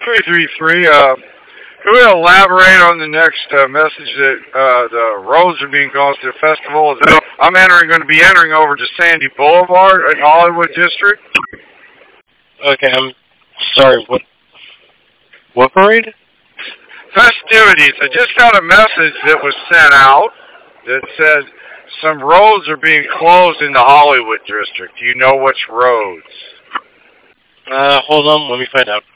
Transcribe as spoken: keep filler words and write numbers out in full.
three three three, uh, can we elaborate on the next uh, message that uh, the roads are being closed to the festival? Is that I'm entering, going to be entering over to Sandy Boulevard in Hollywood District. Okay, I'm sorry, what, what parade? Festivities. I just got a message that was sent out that said some roads are being closed in the Hollywood District. Do you know which roads? Uh, hold on, let me find out.